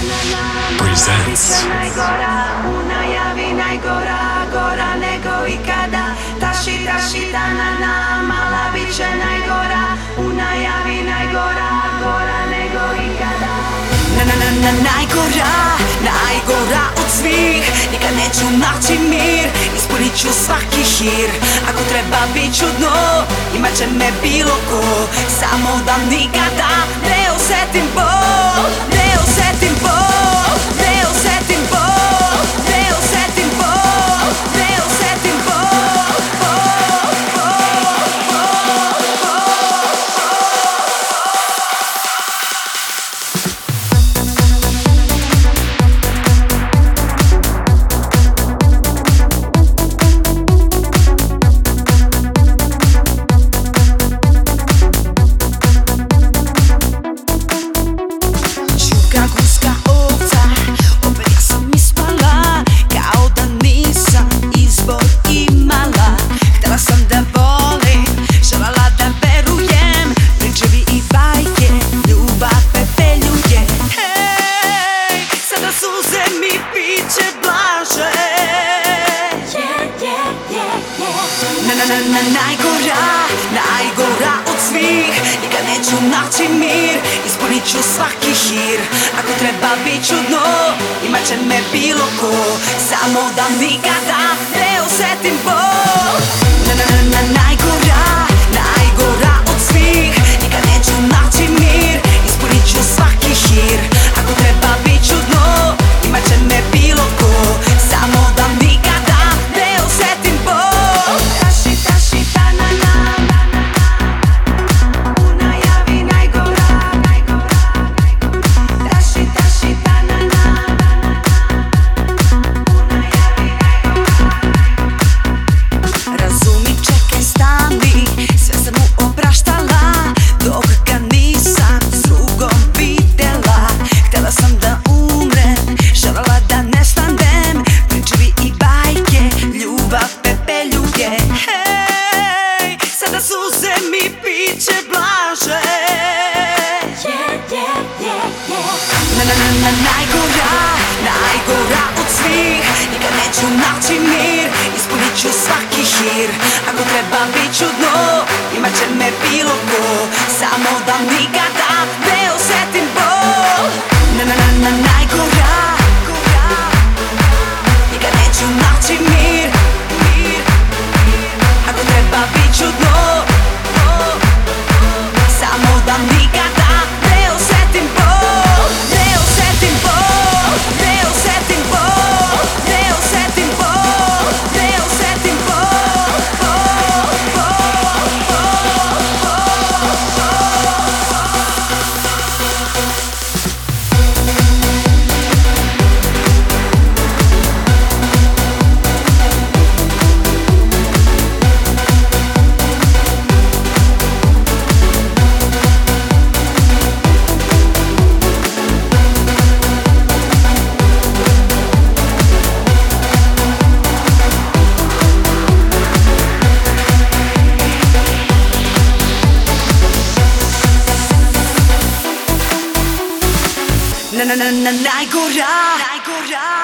presents. Najgora, u najavi najgora, gora nego ikada. Taši, taši, tanana, mala biće najgora, u najavi najgora, gora nego ikada. Najgora, najgora od svih. Nikad neću naći mir, ispunit ću svaki hir. Ako treba bit ću dno, imat će me bilo ko. Samo da nikada ne osetim bol, ne osetim bol, ne osetim bol, ne osetim bol, ne osetim bol, bol, bol, bol, bol. Guska ovca, opet ja sam ispala, kao da nisam izbor imala. Htela sam da volim, želala da verujem, pričevi i bajke, ljubav pepeljuje. Hej, sada suze mi piće blaže. Najgora, najgora od svih. Nikad neću naći mir, ispunit ću svaki hir. Ako treba bit ću dno, imat će me bilo ko. Samo da nikada ne osetim bol. Najgora, najgora od svih. Nikad neću naći mir, ispunit ću svaki hir. Ako treba bit ću dno, imat će me bilo ko. Samo da nikada ne osetim bol. Taši, taši, tanana, u najavi najgora, najgora, najgora. Taši, taši, tanana, u najavi najgora. Razumi, čekaj, stani, sve sam mu opraštala, dok ga nisam s drugom videla. Htela sam da umrem, želela da nestanem, pričevi i bajke, ljubav pepeljuje. Hej, sada suze mi piće blaže. Najgora, najgora od svih. Nikad neću naći mir, ispunit ću svaki hir. Ako treba bit ću dno, imat će me bilo ko. Samo da nikada ne osetim bol. Najgora, nikad neću naći mir. Ako treba bit ću dno, samo da nikada ne osetim bol. Ne osetim bol, ne osetim bol, ne osetim bol, ne osetim bol, bol, bol, bol, najgora, najgora.